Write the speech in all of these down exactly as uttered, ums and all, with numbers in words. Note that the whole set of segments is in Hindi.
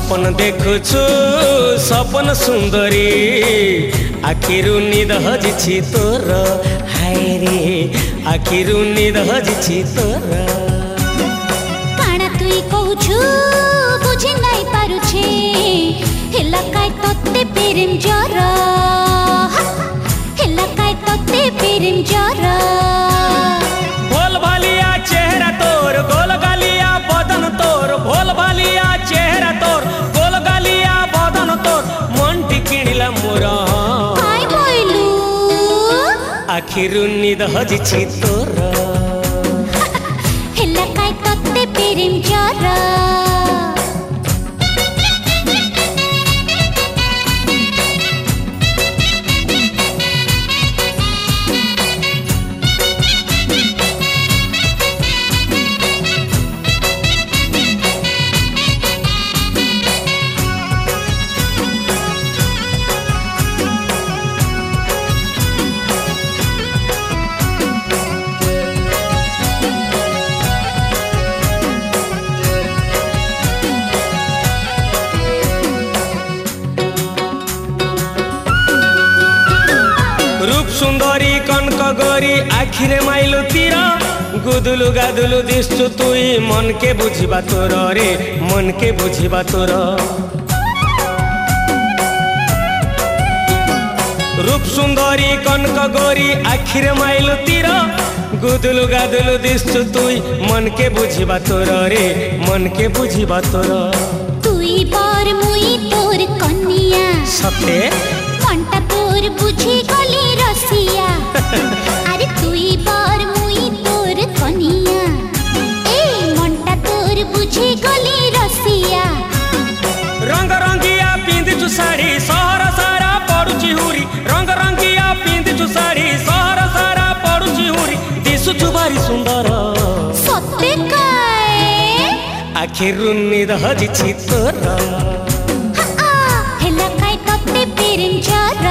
सपन देखुछु सपन सुंदरी आखिरु निद हजिछि तोर हाय रे आखिरु निद हजिछि तोर काना तुई कहूछु बुझी नहीं पारुछे हेला काय तोते प्रेम जर हेला काय तोते प्रेम जर भोल भालिया चेहरा तोर गोल गालिया बदन तोर भोल भालिया चेहरा तोर गोल गालिया बदन तोर मन टिकिणिला मोर काय बोइलु आखिरु निद हजिछि तोर हेला काय तोते प्रेम जर सुंदरी कनक गोरी आखिरे माइलु तीर गुदुलु गादुलु दिशु तुई मन के बुझिबा तोर रे मन के बुझिबा तोर रूप सुंदरी कनक गोरी आखिरे माइलु तीर गुदुलु गादुलु दिशु तुई मन के बुझिबा तोर रे मन के बुझिबा तोर तुई पर मुई तोर कन्या सते मनटा तोर बुझी गली रसिया अरे तुई पर मुई तोर कनिया ए मनटा तोर बुझी गली रसिया रंग रंगिया पिंधु साड़ी सहर सारा पड़ुची हुरी रंग रंगिया पिंधु साड़ी सहर सारा पड़ुची हुरी दिसुछु भारी सुंदर सत्य काय आखिरु निद हजिछि तोर हेला काय तोते प्रेम जर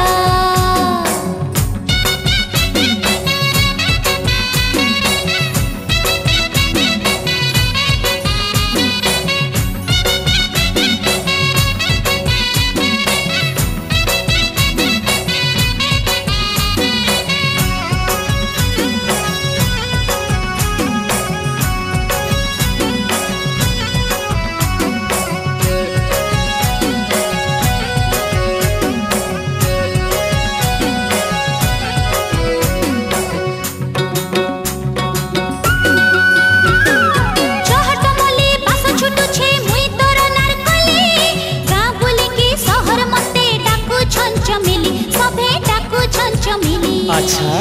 अच्छा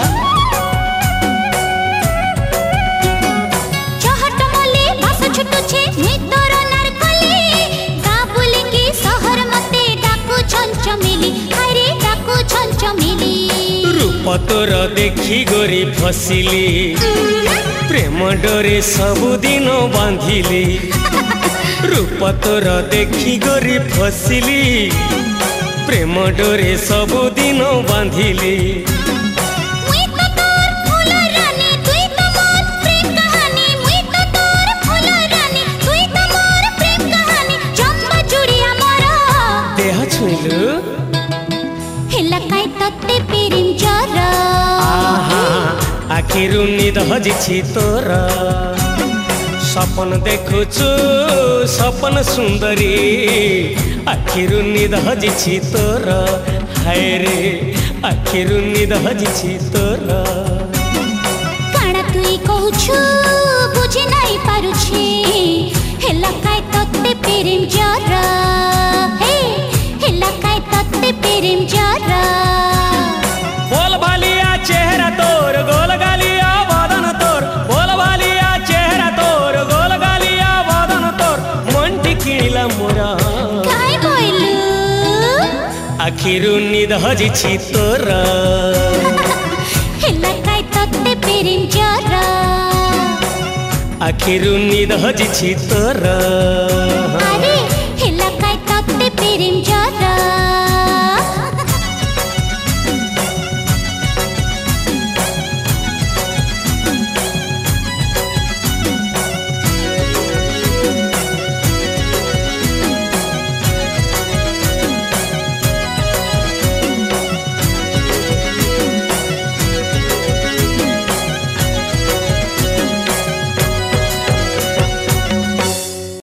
चहट मले बास छुटु छे मुई तोर नारकली गाबुली की शहर मते डाकू छंचमेली हाय रे डाकू छंचमेली रूप तोर देखी गोरी फसिली प्रेम डोरे सबु दिन बांधिली रूप तोर देखी गोरी फसिली प्रेम डोरे सबु दिन बांधिली हेला काय तोते प्रेम जर आखिरु निद हजिछि तोर सपन देखुछु सपन सुंदरी आखिरु निद हजिछि तोर हाय रे आखिरु निद हजिछि तोर काना तुई कहूछु बुझी नहीं पारुछे हेला काय तोते प्रेम जर हे हेला काय तोते प्रेम जर बोल भालिया चेहरा तोर गोल गालिया बदन तोर बोल भालिया चेहरा तोर गोल गालिया बदन तोर मन टिकिणिला मोर काय बोइलु आखिरु निद हजिछि तोर हेला काय तोते प्रेम जर आखिरु निद हजिछि तोर अरे हेला काय तोते प्रेम जर